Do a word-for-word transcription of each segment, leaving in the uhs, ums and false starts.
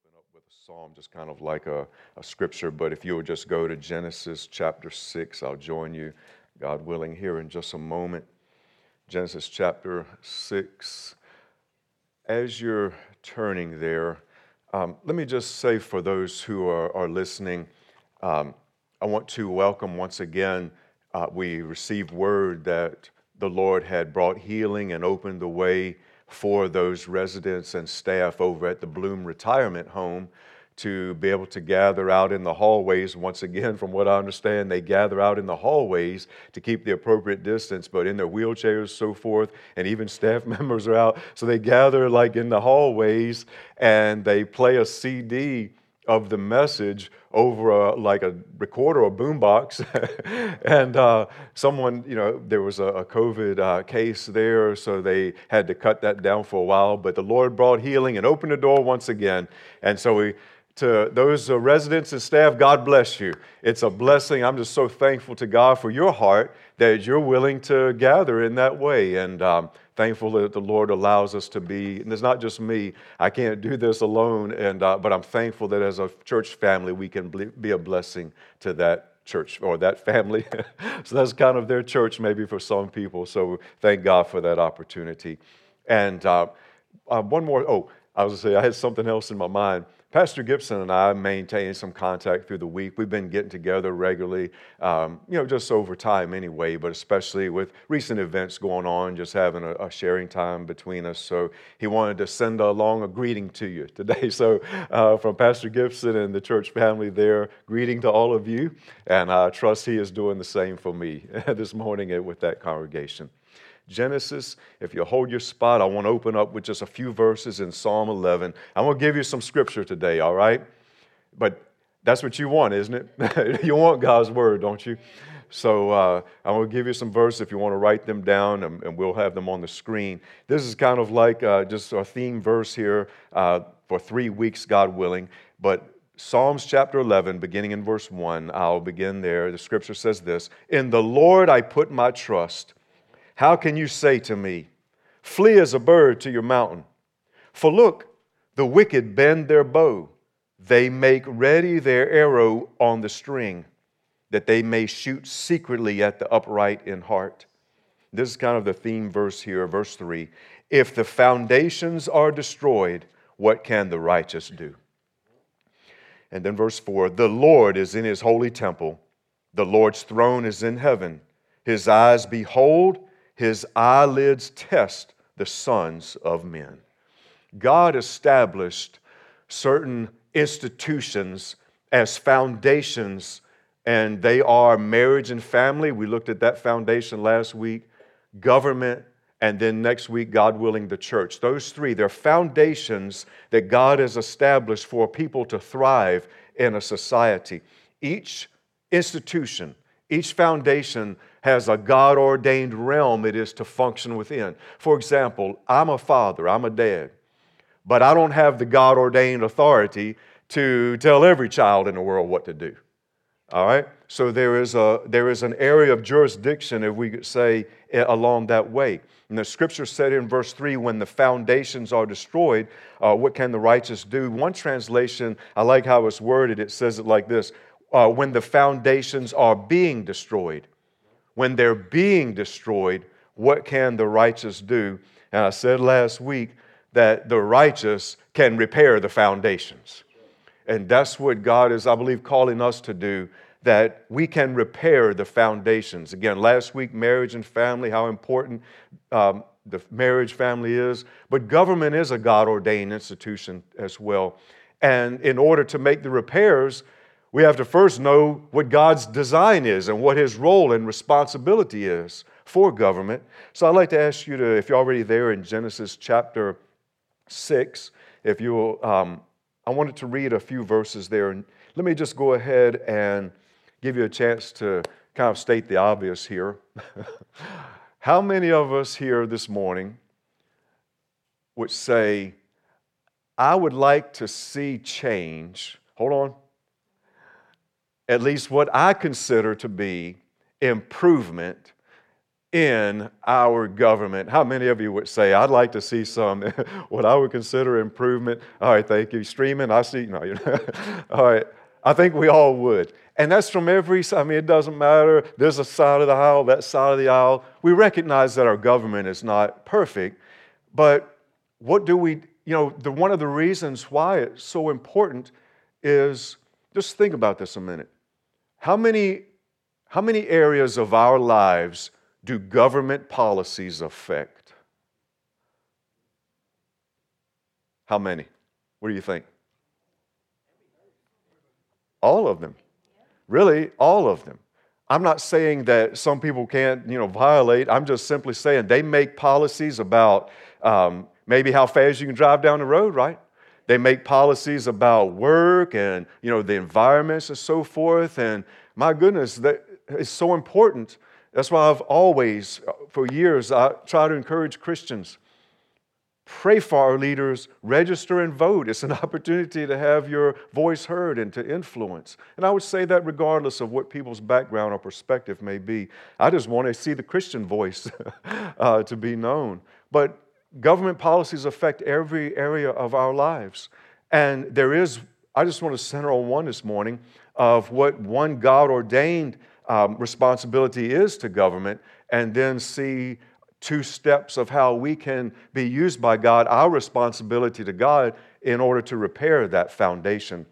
open up with a psalm, just kind of like a, a scripture, but if you would just go to Genesis chapter six, I'll join you, God willing, here in just a moment. Genesis chapter six. As you're turning there, um, let me just say for those who are, are listening, um, I want to welcome once again. Uh, we received word that the Lord had brought healing and opened the way for those residents and staff over at the Bloom Retirement Home to be able to gather out in the hallways. Once again, from what I understand, they gather out in the hallways to keep the appropriate distance, but in their wheelchairs, so forth, and even staff members are out. So they gather like in the hallways and they play a C D of the message over a, like a recorder or boombox. and uh, someone, you know, there was a, a COVID uh, case there, so they had to cut that down for a while. But the Lord brought healing and opened the door once again. And so we, to those uh, residents and staff, God bless you. It's a blessing. I'm just so thankful to God for your heart that you're willing to gather in that way. And um, thankful that the Lord allows us to be, and it's not just me, I can't do this alone, and uh, but I'm thankful that as a church family, we can be a blessing to that church or that family. So that's kind of their church maybe for some people. So thank God for that opportunity. And uh, uh, one more, oh, I was going to say, I had something else in my mind. Pastor Gibson and I maintain some contact through the week. We've been getting together regularly, um, you know, just over time anyway, but especially with recent events going on, just having a, a sharing time between us. So he wanted to send along a greeting to you today. So uh, from Pastor Gibson and the church family there, greeting to all of you. And I trust he is doing the same for me this morning with that congregation. Genesis, if you hold your spot, I want to open up with just a few verses in Psalm eleven. I'm going to give you some scripture today, all right? But that's what you want, isn't it? You want God's word, don't you? So uh, I'm going to give you some verses if you want to write them down, and, and we'll have them on the screen. This is kind of like uh, just a theme verse here uh, for three weeks, God willing. But Psalms chapter eleven, beginning in verse one, I'll begin there. The scripture says this: "In the Lord I put my trust. How can you say to me, flee as a bird to your mountain? For look, the wicked bend their bow. They make ready their arrow on the string, that they may shoot secretly at the upright in heart." This is kind of the theme verse here, verse three. "If the foundations are destroyed, what can the righteous do?" And then verse four, "The Lord is in his holy temple. The Lord's throne is in heaven. His eyes behold, his eyelids test the sons of men." God established certain institutions as foundations, and they are marriage and family. We looked at that foundation last week, government, and then next week, God willing, the church. Those three, they're foundations that God has established for people to thrive in a society. Each institution, each foundation has a God-ordained realm it is to function within. For example, I'm a father, I'm a dad, but I don't have the God-ordained authority to tell every child in the world what to do. All right? So there is a there is an area of jurisdiction, if we could say, along that way. And the scripture said in verse three, when the foundations are destroyed, uh, what can the righteous do? One translation, I like how it's worded, it says it like this: uh, when the foundations are being destroyed. When they're being destroyed, what can the righteous do? And I said last week that the righteous can repair the foundations. And that's what God is, I believe, calling us to do, that we can repair the foundations. Again, last week, marriage and family, how important um, the marriage family is. But government is a God-ordained institution as well. And in order to make the repairs, we have to first know what God's design is and what his role and responsibility is for government. So I'd like to ask you to, if you're already there in Genesis chapter six, if you will, um, I wanted to read a few verses there. And let me just go ahead and give you a chance to kind of state the obvious here. How many of us here this morning would say, I would like to see change, hold on, at least what I consider to be improvement in our government. How many of you would say, I'd like to see some, what I would consider improvement? All right, thank you. Streaming, I see. No, you know. All right, I think we all would. And that's from every side. I mean, it doesn't matter. There's a side of the aisle, that side of the aisle. We recognize that our government is not perfect, but what do we, you know, the, one of the reasons why it's so important is, just think about this a minute. How many, how many areas of our lives do government policies affect? How many? What do you think? All of them. Really, all of them. I'm not saying that some people can't, you know, violate. I'm just simply saying they make policies about um, maybe how fast you can drive down the road, right? They make policies about work and, you know, the environments and so forth. And my goodness, that is so important. That's why I've always, for years, I try to encourage Christians, pray for our leaders, register and vote. It's an opportunity to have your voice heard and to influence. And I would say that regardless of what people's background or perspective may be. I just want to see the Christian voice uh, to be known. But government policies affect every area of our lives. And there is, I just want to center on one this morning of what one God-ordained Um, responsibility is to government, and then see two steps of how we can be used by God, our responsibility to God, in order to repair that foundation.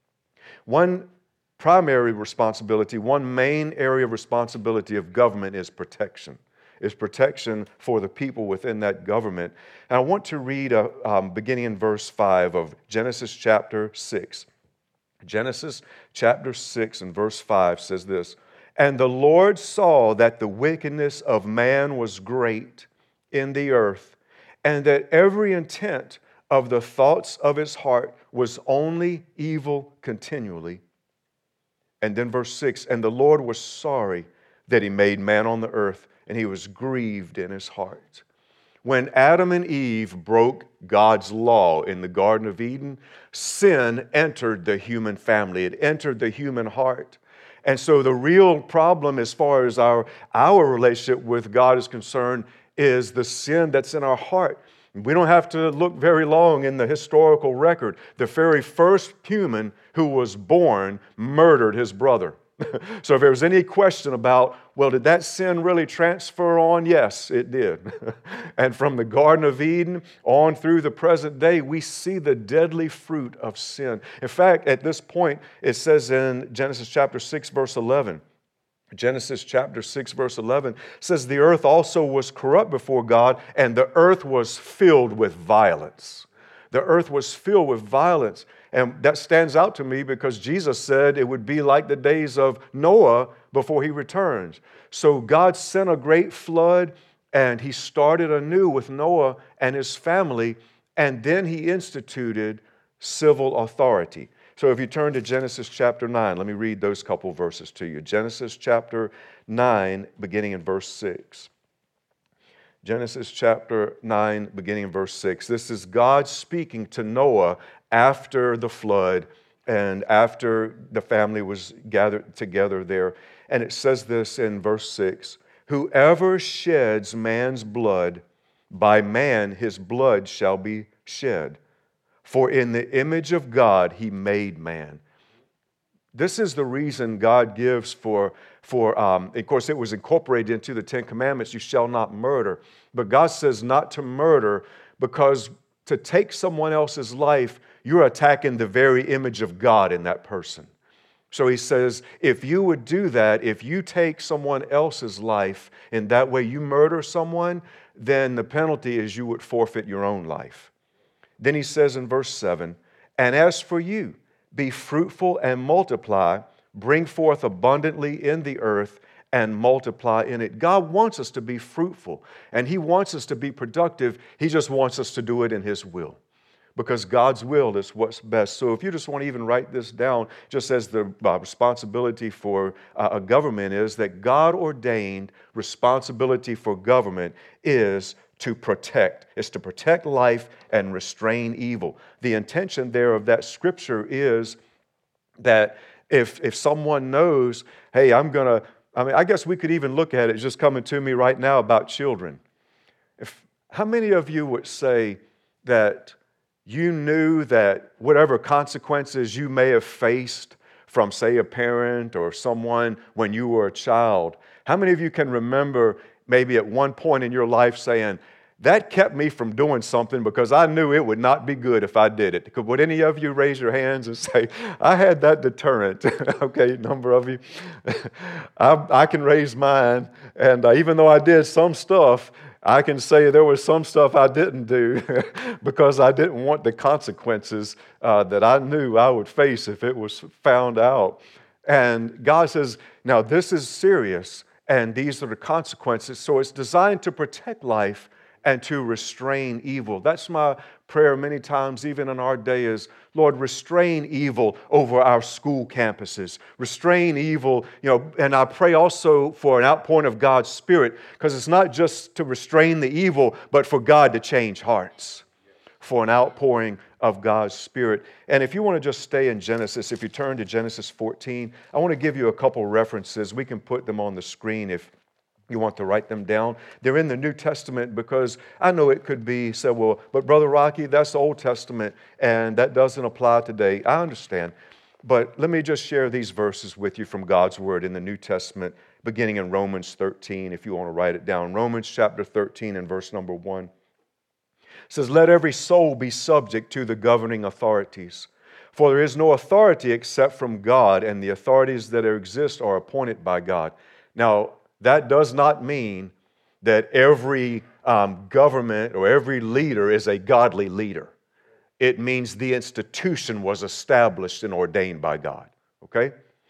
One primary responsibility, one main area of responsibility of government is protection. Is protection for the people within that government. And I want to read, a, um, beginning in verse five of Genesis chapter six. Genesis chapter six and verse five says this, "And the Lord saw that the wickedness of man was great in the earth, and that every intent of the thoughts of his heart was only evil continually." And then verse six, "And the Lord was sorry that he made man on the earth, and he was grieved in his heart." When Adam and Eve broke God's law in the Garden of Eden, sin entered the human family. It entered the human heart. And so the real problem as far as our, our relationship with God is concerned is the sin that's in our heart. We don't have to look very long in the historical record. The very first human who was born murdered his brother. So if there was any question about, well, did that sin really transfer on? Yes, it did. And from the Garden of Eden on through the present day, we see the deadly fruit of sin. In fact, at this point, it says in Genesis chapter six, verse eleven, Genesis chapter six, verse eleven says, "The earth also was corrupt before God, and the earth was filled with violence." The earth was filled with violence. And that stands out to me because Jesus said it would be like the days of Noah before he returns. So God sent a great flood, and he started anew with Noah and his family, and then he instituted civil authority. So if you turn to Genesis chapter nine, let me read those couple verses to you. Genesis chapter nine, beginning in verse six. Genesis chapter nine, beginning in verse six. This is God speaking to Noah after the flood and after the family was gathered together there. And it says this in verse six, "Whoever sheds man's blood, by man his blood shall be shed. For in the image of God he made man." This is the reason God gives for, for um, of course, it was incorporated into the Ten Commandments, you shall not murder. But God says not to murder because to take someone else's life, you're attacking the very image of God in that person. So he says, if you would do that, if you take someone else's life in that way, you murder someone, then the penalty is you would forfeit your own life. Then he says in verse seven, "And as for you, be fruitful and multiply, bring forth abundantly in the earth and multiply in it." God wants us to be fruitful, and he wants us to be productive. He just wants us to do it in his will, because God's will is what's best. So if you just want to even write this down, just as the uh, responsibility for uh, a government is, that God-ordained responsibility for government is to protect. It's to protect life and restrain evil. The intention there of that scripture is that if, if someone knows, hey, I'm going to I mean, I guess we could even look at it, it's just coming to me right now about children. If, how many of you would say that you knew that whatever consequences you may have faced from, say, a parent or someone when you were a child, how many of you can remember maybe at one point in your life saying, that kept me from doing something because I knew it would not be good if I did it? Would any of you raise your hands and say, I had that deterrent? Okay, a number of you. I, I can raise mine, and uh, even though I did some stuff, I can say there was some stuff I didn't do because I didn't want the consequences uh, that I knew I would face if it was found out. And God says, now this is serious, and these are the consequences. So it's designed to protect life and to restrain evil. That's my prayer many times, even in our day, is, Lord, restrain evil over our school campuses. Restrain evil, you know, and I pray also for an outpouring of God's Spirit, because it's not just to restrain the evil, but for God to change hearts, for an outpouring of God's Spirit. And if you want to just stay in Genesis, if you turn to Genesis fourteen, I want to give you a couple references. We can put them on the screen if you want to write them down. They're in the New Testament, because I know it could be said, well, but Brother Rocky, that's the Old Testament, and that doesn't apply today. I understand. But let me just share these verses with you from God's Word in the New Testament, beginning in Romans thirteen, if you want to write it down. Romans chapter thirteen and verse number one. It says, let every soul be subject to the governing authorities. For there is no authority except from God, and the authorities that exist are appointed by God. Now, that does not mean that every um, government or every leader is a godly leader. It means the institution was established and ordained by God. Okay?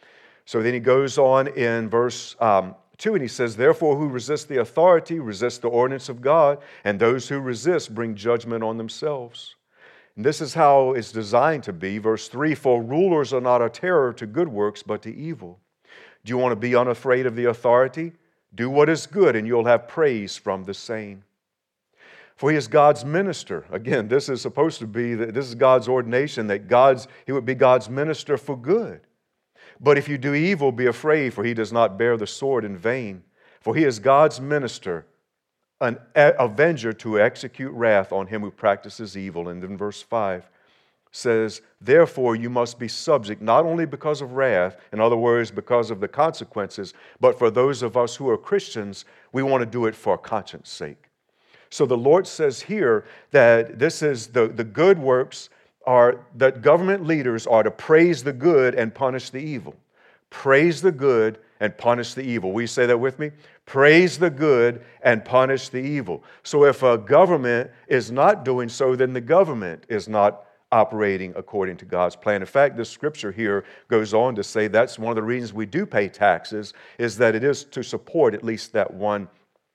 So then he goes on in verse um, two, and he says, therefore, who resist the authority resist the ordinance of God, and those who resist bring judgment on themselves. And this is how it's designed to be. Verse three, for rulers are not a terror to good works, but to evil. Do you want to be unafraid of the authority? Do what is good, and you'll have praise from the same. For he is God's minister. Again, this is supposed to be, this is God's ordination, that God's, he would be God's minister for good. But if you do evil, be afraid, for he does not bear the sword in vain. For he is God's minister, an avenger to execute wrath on him who practices evil. And then verse five says, therefore you must be subject, not only because of wrath, in other words, because of the consequences, but for those of us who are Christians, we want to do it for conscience sake. So the Lord says here that this is the, the good works are that government leaders are to praise the good and punish the evil. Praise the good and punish the evil. Will you say that with me? Praise the good and punish the evil. So if a government is not doing so, then the government is not operating according to God's plan. In fact, this scripture here goes on to say that's one of the reasons we do pay taxes, is that it is to support at least that one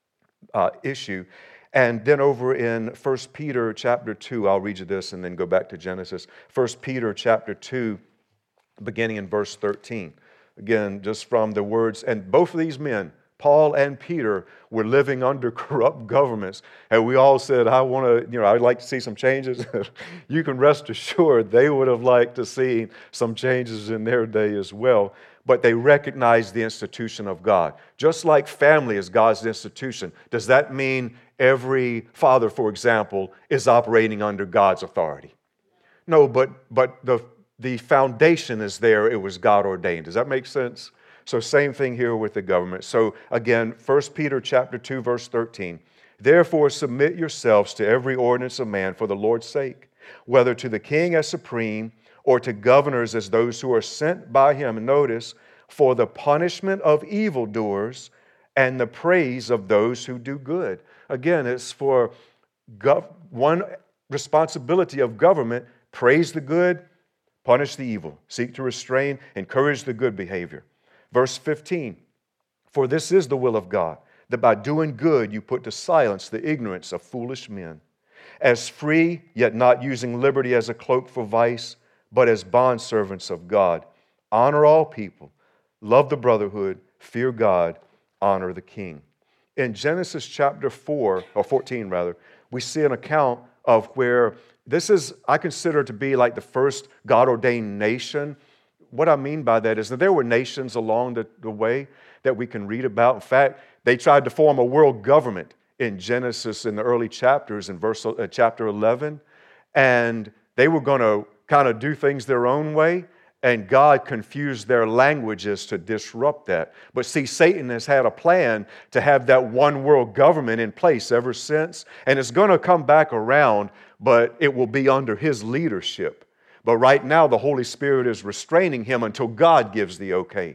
uh, issue. And then over in First Peter chapter two, I'll read you this and then go back to Genesis. First Peter chapter two, beginning in verse thirteen. Again, just from the words, and both of these men, Paul and Peter, were living under corrupt governments. And we all said, I want to, you know, I'd like to see some changes. You can rest assured they would have liked to see some changes in their day as well. But they recognized the institution of God. Just like family is God's institution, does that mean every father, for example, is operating under God's authority? No, but but the the foundation is there. It was God ordained. Does that make sense? So same thing here with the government. So again, First Peter chapter two, verse thirteen. Therefore submit yourselves to every ordinance of man for the Lord's sake, whether to the king as supreme or to governors as those who are sent by him. And notice, for the punishment of evildoers and the praise of those who do good. Again, it's for gov- one responsibility of government: praise the good, punish the evil, seek to restrain, encourage the good behavior. Verse fifteen, for this is the will of God, that by doing good you put to silence the ignorance of foolish men. As free, yet not using liberty as a cloak for vice, but as bondservants of God. Honor all people, love the brotherhood, fear God, honor the king. In Genesis chapter four, or fourteen rather, we see an account of where this is, I consider to be like the first God-ordained nation what I mean by that is that there were nations along the, the way that we can read about. In fact, they tried to form a world government in Genesis in the early chapters, in verse uh, chapter eleven, and they were going to kind of do things their own way, and God confused their languages to disrupt that. But see, Satan has had a plan to have that one world government in place ever since, and it's going to come back around, but it will be under his leadership. But right now, the Holy Spirit is restraining him until God gives the okay.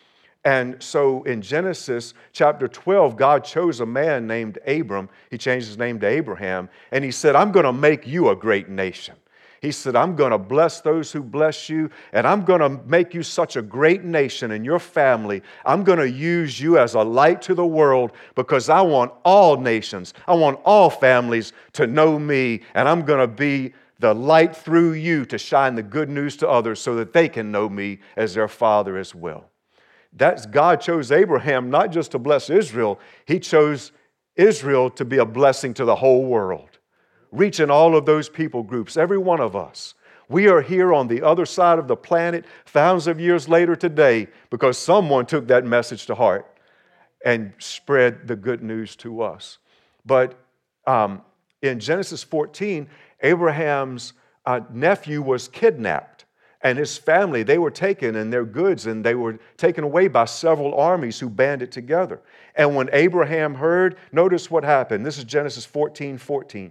And so in Genesis chapter twelve, God chose a man named Abram. He changed his name to Abraham, and he said, I'm going to make you a great nation. He said, I'm going to bless those who bless you, and I'm going to make you such a great nation and your family. I'm going to use you as a light to the world because I want all nations, I want all families to know me, and I'm going to be the light through you to shine the good news to others so that they can know me as their father as well. That's God chose Abraham not just to bless Israel, he chose Israel to be a blessing to the whole world, reaching all of those people groups, every one of us. We are here on the other side of the planet thousands of years later today because someone took that message to heart and spread the good news to us. But um, in Genesis fourteen, Abraham's uh, nephew was kidnapped. And his family, they were taken and their goods, and they were taken away by several armies who banded together. And when Abraham heard, notice what happened. This is Genesis fourteen fourteen.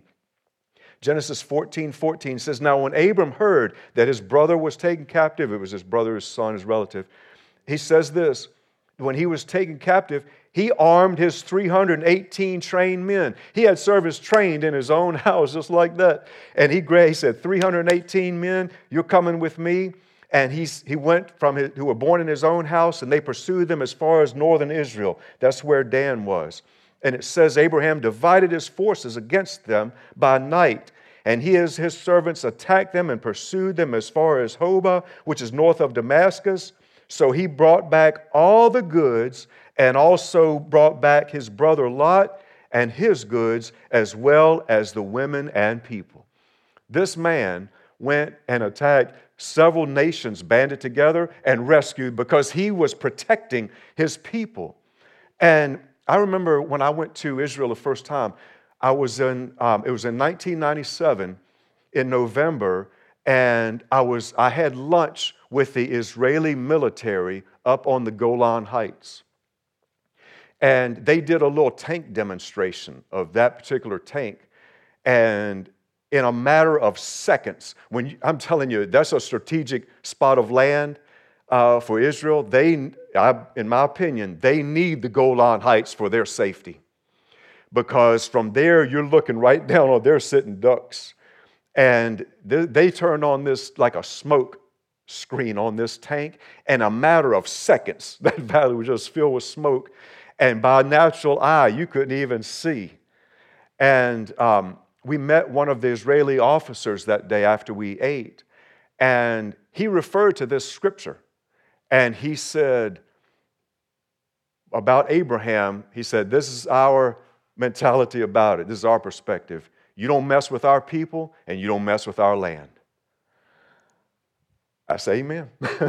Genesis fourteen fourteen says, now when Abram heard that his brother was taken captive, it was his brother, his son, his relative, he says this, when he was taken captive, he armed his three hundred eighteen trained men. He had servants trained in his own house just like that. And he, he said, three hundred eighteen men, you're coming with me. And he's, he went from his, who were born in his own house, and they pursued them as far as northern Israel. That's where Dan was. And it says Abraham divided his forces against them by night. And he and his servants attacked them and pursued them as far as Hobah, which is north of Damascus. So he brought back all the goods and also brought back his brother Lot and his goods, as well as the women and people. This man went and attacked several nations banded together and rescued because he was protecting his people. And I remember when I went to Israel the first time, I was in, um, it was in nineteen ninety-seven in November, and I was, I had lunch with the Israeli military up on the Golan Heights. And they did a little tank demonstration of that particular tank. And in a matter of seconds, when you, I'm telling you, that's a strategic spot of land uh, for Israel. They, I, in my opinion, they need the Golan Heights for their safety. Because from there, you're looking right down on their sitting ducks. And they, they turned on this like a smoke screen on this tank. In a matter of seconds, that valley was just filled with smoke. And by natural eye, you couldn't even see. And um, we met one of the Israeli officers that day after we ate. And he referred to this scripture. And he said about Abraham, he said, this is our mentality about it. This is our perspective. You don't mess with our people, and you don't mess with our land. I say amen.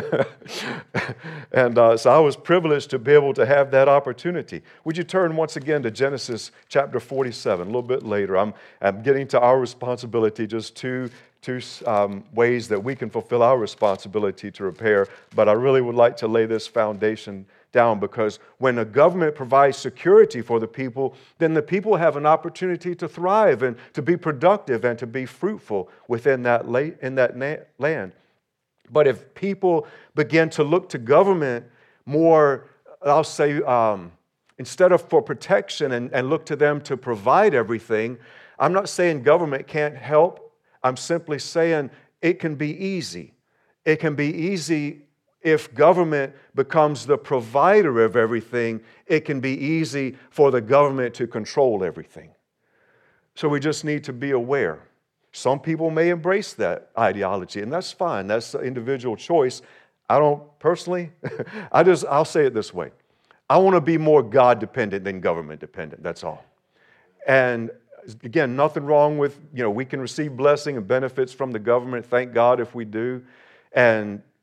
And uh, so I was privileged to be able to have that opportunity. Would you turn once again to Genesis chapter forty-seven, a little bit later. I'm, I'm getting to our responsibility, just two, two um, ways that we can fulfill our responsibility to repair. But I really would like to lay this foundation down, because when a government provides security for the people, then the people have an opportunity to thrive and to be productive and to be fruitful within that, la- in that na- land. But if people begin to look to government more, I'll say, um, instead of for protection and, and look to them to provide everything, I'm not saying government can't help. I'm simply saying it can be easy. It can be easy if government becomes the provider of everything. It can be easy for the government to control everything. So we just need to be aware. Some people may embrace that ideology, and that's fine. That's an individual choice. I don't personally, I just, I'll say it this way. I want to be more God-dependent than government-dependent, that's all. And again, nothing wrong with, you know, we can receive blessing and benefits from the government. Thank God if we do. And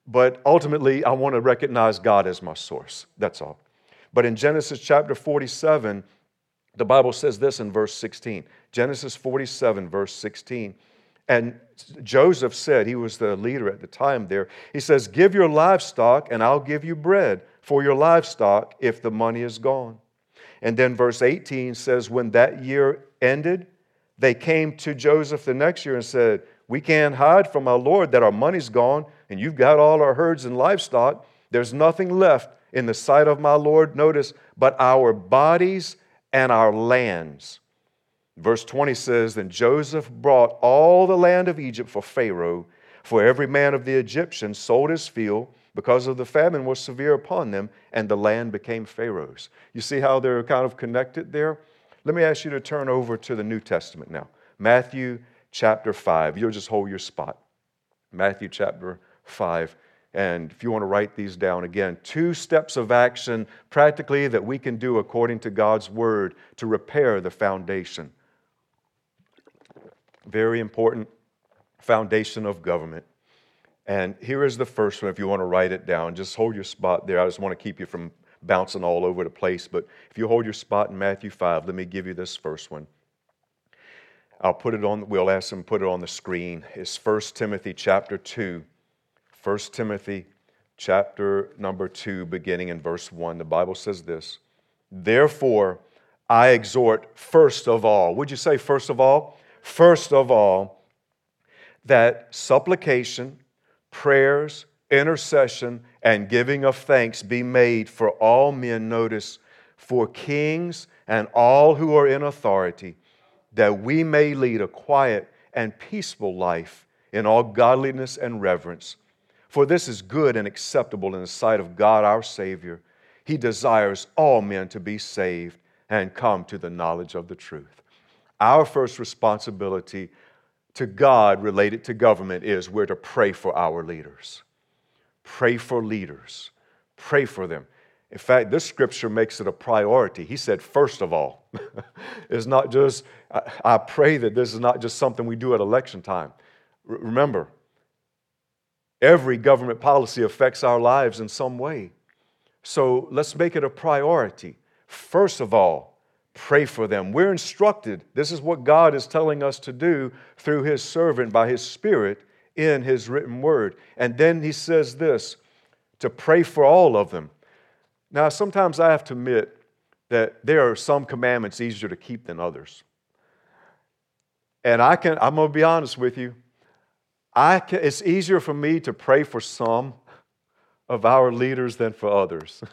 But ultimately, I want to recognize God as my source. That's all. But in Genesis chapter forty-seven, the Bible says this in verse sixteen. Genesis forty-seven, verse sixteen. And Joseph said, he was the leader at the time there, he says, give your livestock and I'll give you bread for your livestock if the money is gone. And then verse eighteen says, when that year ended, they came to Joseph the next year and said, we can't hide from our Lord that our money's gone and you've got all our herds and livestock. There's nothing left in the sight of my Lord, notice, but our bodies and our lands. Verse twenty says, then Joseph brought all the land of Egypt for Pharaoh, for every man of the Egyptians sold his field because of the famine was severe upon them, and the land became Pharaoh's. You see how they're kind of connected there? Let me ask you to turn over to the New Testament now. Matthew chapter five. You'll just hold your spot. Matthew chapter five. And if you want to write these down again, two steps of action practically that we can do according to God's word to repair the foundation. Very important foundation of government. And here is the first one, if you want to write it down. Just hold your spot there. I just want to keep you from bouncing all over the place. But if you hold your spot in Matthew five, let me give you this first one. I'll put it on, we'll ask them to put it on the screen. It's First Timothy chapter two. First Timothy chapter number two, beginning in verse one. The Bible says this, therefore I exhort first of all. Would you say first of all? First of all, that supplication, prayers, intercession, and giving of thanks be made for all men, notice, for kings and all who are in authority, that we may lead a quiet and peaceful life in all godliness and reverence. For this is good and acceptable in the sight of God our Savior. He desires all men to be saved and come to the knowledge of the truth. Our first responsibility to God related to government is we're to pray for our leaders. Pray for leaders. Pray for them. In fact, this scripture makes it a priority. He said, first of all. It's not just, I, I pray that this is not just something we do at election time. R- remember, every government policy affects our lives in some way. So let's make it a priority. First of all, pray for them. We're instructed. This is what God is telling us to do through His servant by His Spirit in His written word. And then He says this, to pray for all of them. Now, sometimes I have to admit that there are some commandments easier to keep than others. And I can, I'm going to be honest with you, I can, it's easier for me to pray for some of our leaders than for others.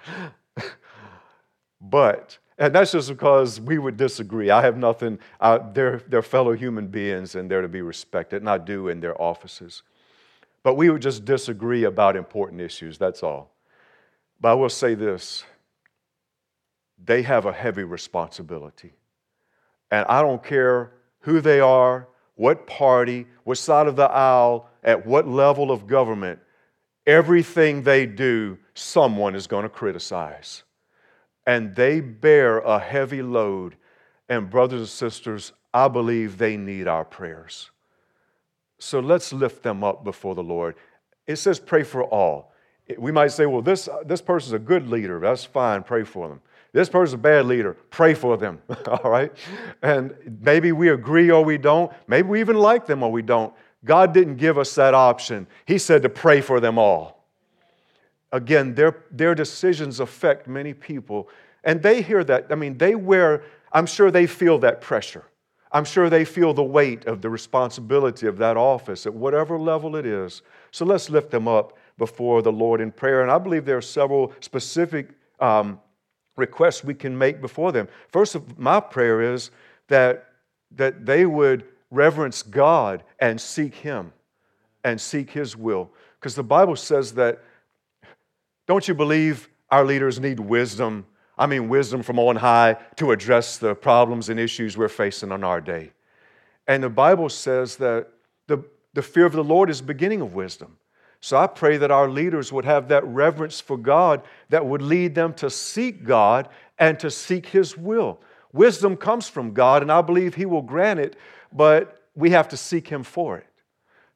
But, and that's just because we would disagree. I have nothing, uh, they're, they're fellow human beings and they're to be respected, and I do in their offices. But we would just disagree about important issues, that's all. But I will say this, they have a heavy responsibility. And I don't care who they are, what party, what side of the aisle, at what level of government, everything they do, someone is going to criticize. And they bear a heavy load. And brothers and sisters, I believe they need our prayers. So let's lift them up before the Lord. It says pray for all. We might say, well, this, this person's a good leader. That's fine. Pray for them. This person's a bad leader. Pray for them. All right? And maybe we agree or we don't. Maybe we even like them or we don't. God didn't give us that option. He said to pray for them all. Again, their, their decisions affect many people. And they hear that. I mean, they wear, I'm sure they feel that pressure. I'm sure they feel the weight of the responsibility of that office at whatever level it is. So let's lift them up before the Lord in prayer. And I believe there are several specific um, requests we can make before them. First, of my prayer is that, that they would reverence God and seek Him and seek His will. Because the Bible says that, don't you believe our leaders need wisdom? I mean wisdom from on high to address the problems and issues we're facing in our day. And the Bible says that the, the fear of the Lord is the beginning of wisdom. So I pray that our leaders would have that reverence for God that would lead them to seek God and to seek His will. Wisdom comes from God, and I believe He will grant it, but we have to seek Him for it.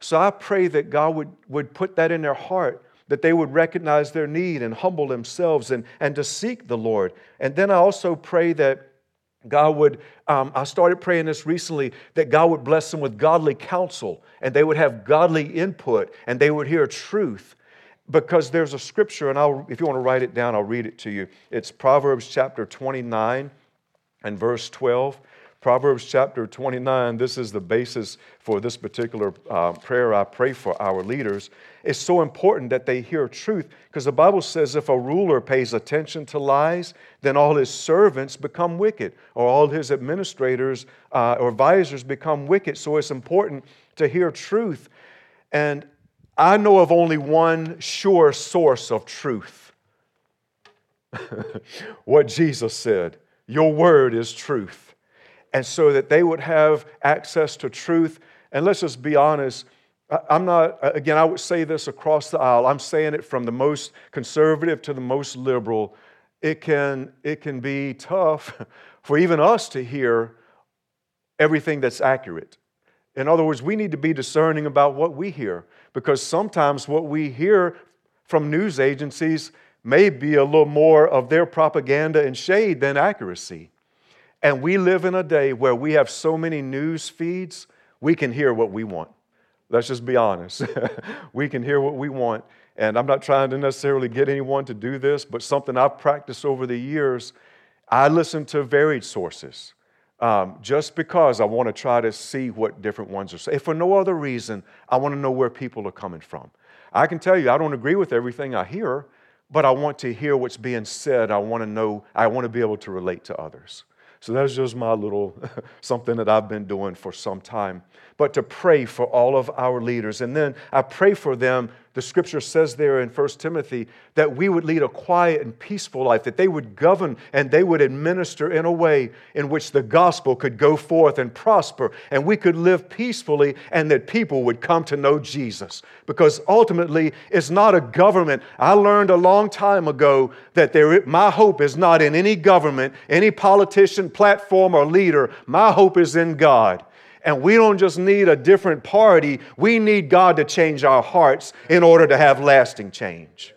So I pray that God would, would put that in their heart, that they would recognize their need and humble themselves and, and to seek the Lord. And then I also pray that God would, um, I started praying this recently, that God would bless them with godly counsel and they would have godly input and they would hear truth. Because there's a scripture, and I'll, if you want to write it down, I'll read it to you. It's Proverbs chapter twenty-nine and verse twelve. Proverbs chapter twenty-nine, this is the basis for this particular uh, prayer I pray for our leaders. It's so important that they hear truth because the Bible says if a ruler pays attention to lies, then all his servants become wicked, or all his administrators uh, or advisors become wicked. So it's important to hear truth. And I know of only one sure source of truth. What Jesus said, your word is truth. And so that they would have access to truth. And let's just be honest, I'm not, again, I would say this across the aisle. I'm saying it from the most conservative to the most liberal. It can, it can be tough for even us to hear everything that's accurate. In other words, we need to be discerning about what we hear, because sometimes what we hear from news agencies may be a little more of their propaganda and shade than accuracy. And we live in a day where we have so many news feeds, we can hear what we want. Let's just be honest. We can hear what we want. And I'm not trying to necessarily get anyone to do this, but something I've practiced over the years, I listen to varied sources. Um, just because I want to try to see what different ones are saying. If for no other reason, I want to know where people are coming from. I can tell you, I don't agree with everything I hear, but I want to hear what's being said. I want to know, I want to be able to relate to others. So that's just my little something that I've been doing for some time. But to pray for all of our leaders. And then I pray for them. The scripture says there in First Timothy that we would lead a quiet and peaceful life, that they would govern and they would administer in a way in which the gospel could go forth and prosper and we could live peacefully and that people would come to know Jesus. Because ultimately, it's not a government. I learned a long time ago that there, my hope is not in any government, any politician, platform, or leader. My hope is in God. And we don't just need a different party. We need God to change our hearts in order to have lasting change.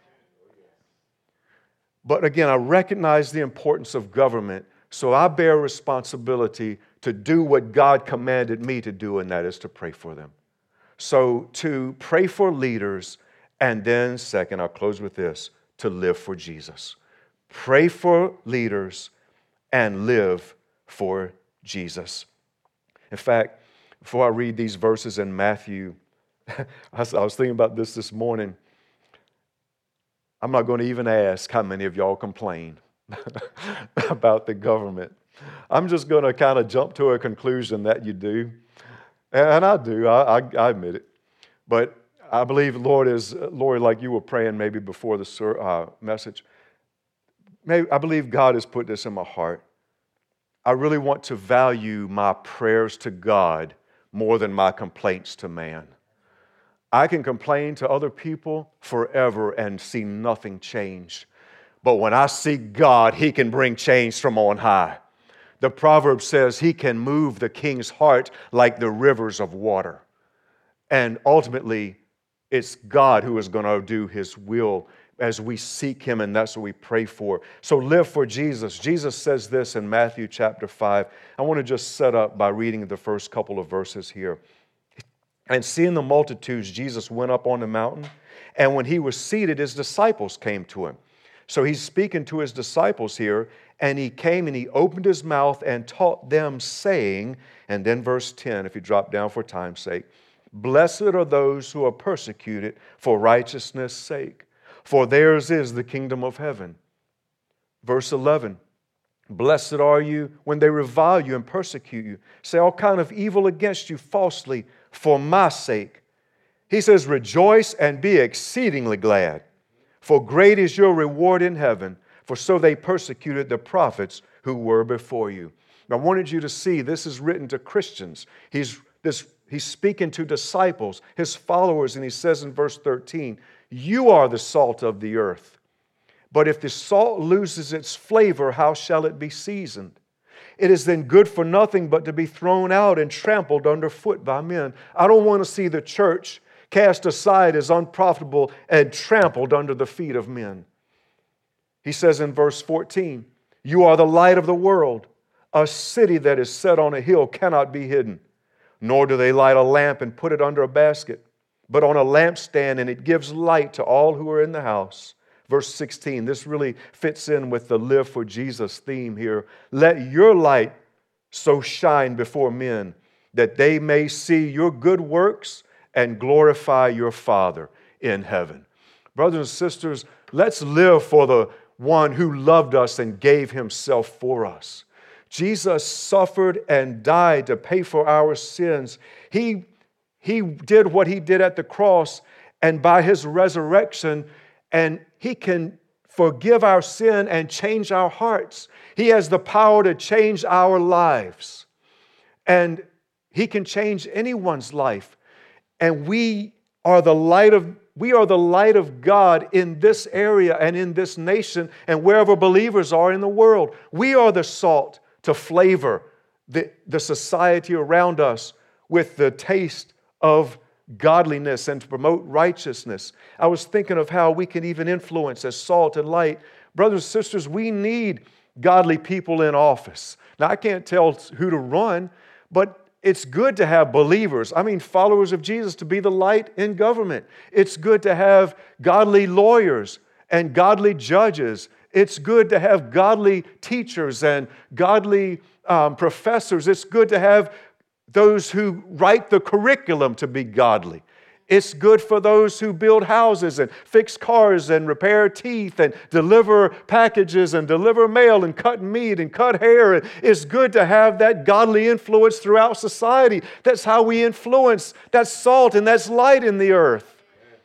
But again, I recognize the importance of government, so I bear responsibility to do what God commanded me to do, and that is to pray for them. So to pray for leaders, and then second, I'll close with this, to live for Jesus. Pray for leaders and live for Jesus. In fact, before I read these verses in Matthew, I was thinking about this this morning. I'm not going to even ask how many of y'all complain about the government. I'm just going to kind of jump to a conclusion that you do. And I do, I, I, I admit it. But I believe, Lord, is, Lord, like you were praying maybe before the uh, message, maybe, I believe God has put this in my heart. I really want to value my prayers to God more than my complaints to man. I can complain to other people forever and see nothing change. But when I seek God, He can bring change from on high. The proverb says He can move the king's heart like the rivers of water. And ultimately, it's God who is going to do His will as we seek Him, and that's what we pray for. So live for Jesus. Jesus says this in Matthew chapter five. I want to just set up by reading the first couple of verses here. And seeing the multitudes, Jesus went up on the mountain, and when He was seated, His disciples came to Him. So He's speaking to His disciples here, and He came and He opened His mouth and taught them, saying, and then verse ten, if you drop down for time's sake, blessed are those who are persecuted for righteousness' sake, for theirs is the kingdom of heaven. Verse eleven, blessed are you when they revile you and persecute you, say all kind of evil against you falsely for my sake. He says, rejoice and be exceedingly glad, for great is your reward in heaven, for so they persecuted the prophets who were before you. Now, I wanted you to see this is written to Christians. He's, this, he's speaking to disciples, His followers, and He says in verse thirteen, you are the salt of the earth. But if the salt loses its flavor, how shall it be seasoned? it is then good for nothing but to be thrown out and trampled underfoot by men. I don't want to see the church cast aside as unprofitable and trampled under the feet of men. He says in verse fourteen, you are the light of the world. A city that is set on a hill cannot be hidden. Nor do they light a lamp and put it under a basket, but on a lampstand, and it gives light to all who are in the house. Verse sixteen, this really fits in with the Live for Jesus theme here. Let your light so shine before men that they may see your good works and glorify your Father in heaven. Brothers and sisters, let's live for the one who loved us and gave himself for us. Jesus suffered and died to pay for our sins. He, he did what he did at the cross, and by his resurrection, and he can forgive our sin and change our hearts. He has the power to change our lives. And he can change anyone's life. And we are the light of We are the light of God in this area and in this nation and wherever believers are in the world. We are the salt to flavor the, the society around us with the taste of godliness and to promote righteousness. I was thinking of how we can even influence as salt and light. Brothers and sisters, we need godly people in office. Now, I can't tell who to run, but it's good to have believers, I mean followers of Jesus, to be the light in government. It's good to have godly lawyers and godly judges. It's good to have godly teachers and godly um, professors. It's good to have those who write the curriculum to be godly. It's good for those who build houses and fix cars and repair teeth and deliver packages and deliver mail and cut meat and cut hair. It's good to have that godly influence throughout society. That's how we influence. That's salt and that's light in the earth.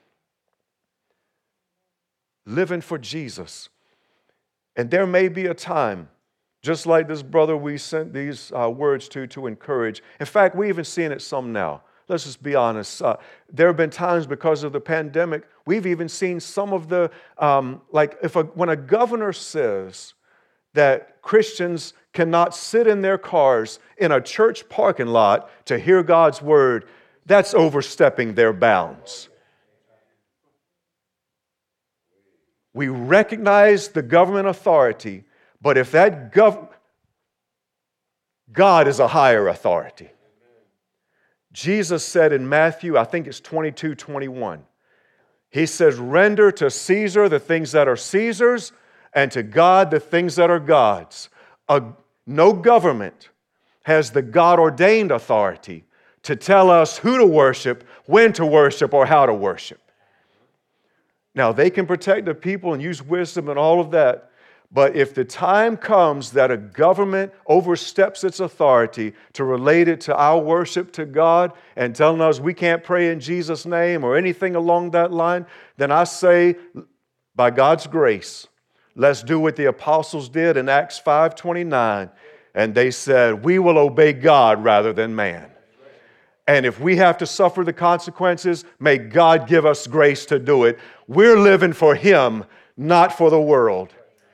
Living for Jesus. And there may be a time, just like this brother we sent these uh, words to to encourage. In fact, we even seeing it some now. Let's just be honest. Uh, there have been times because of the pandemic, we've even seen some of the, um, like if a, when a governor says that Christians cannot sit in their cars in a church parking lot to hear God's word, that's overstepping their bounds. We recognize the government authority, but if that gov- God is a higher authority. Jesus said in Matthew, I think it's twenty-two, twenty-one, he says, render to Caesar the things that are Caesar's, and to God the things that are God's. A, no government has the God-ordained authority to tell us who to worship, when to worship, or how to worship. Now, they can protect the people and use wisdom and all of that, but if the time comes that a government oversteps its authority to relate it to our worship to God and telling us we can't pray in Jesus' name or anything along that line, then I say, by God's grace, let's do what the apostles did in Acts five twenty-nine. And they said, we will obey God rather than man. And if we have to suffer the consequences, may God give us grace to do it. We're living for Him, not for the world.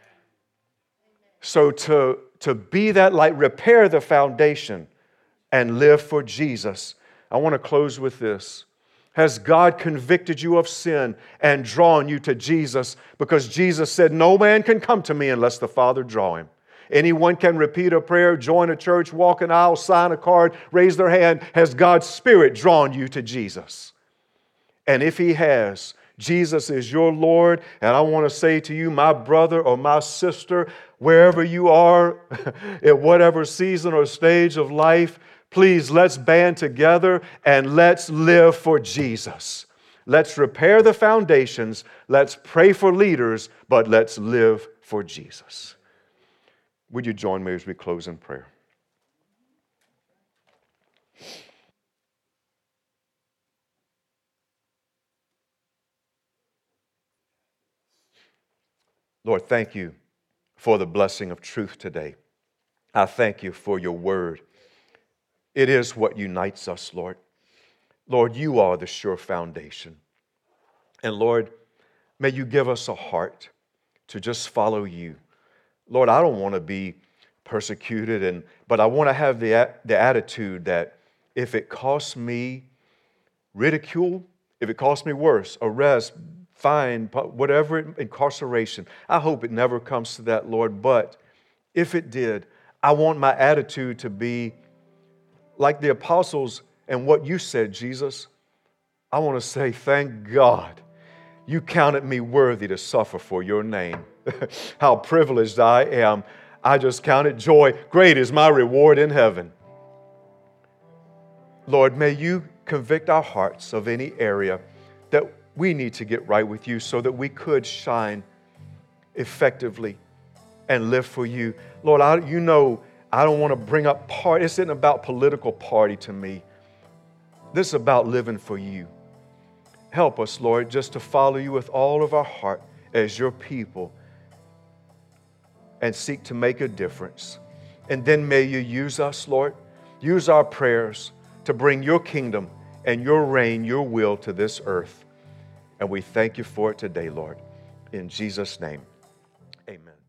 So to, to be that light, repair the foundation and live for Jesus. I want to close with this. Has God convicted you of sin and drawn you to Jesus? Because Jesus said, no man can come to me unless the Father draw him. Anyone can repeat a prayer, join a church, walk an aisle, sign a card, raise their hand. Has God's Spirit drawn you to Jesus? And if He has, Jesus is your Lord. And I want to say to you, my brother or my sister, wherever you are, at whatever season or stage of life, please let's band together and let's live for Jesus. Let's repair the foundations. Let's pray for leaders, but let's live for Jesus. Would you join me as we close in prayer? Lord, thank you for the blessing of truth today. I thank you for your word. It is what unites us, Lord. Lord, you are the sure foundation. And Lord, may you give us a heart to just follow you. Lord, I don't want to be persecuted, and but I want to have the, the attitude that if it costs me ridicule, if it costs me worse, arrest, fine, whatever, incarceration, I hope it never comes to that, Lord. But if it did, I want my attitude to be like the apostles and what you said, Jesus. I want to say, thank God you counted me worthy to suffer for your name. How privileged I am. I just count it joy. Great is my reward in heaven. Lord, may you convict our hearts of any area that we need to get right with you so that we could shine effectively and live for you. Lord, I, you know I don't want to bring up party. This isn't about political party to me. This is about living for you. Help us, Lord, just to follow you with all of our heart as your people and seek to make a difference. And then may you use us, Lord. Use our prayers to bring your kingdom and your reign, your will to this earth. And we thank you for it today, Lord. In Jesus' name, amen.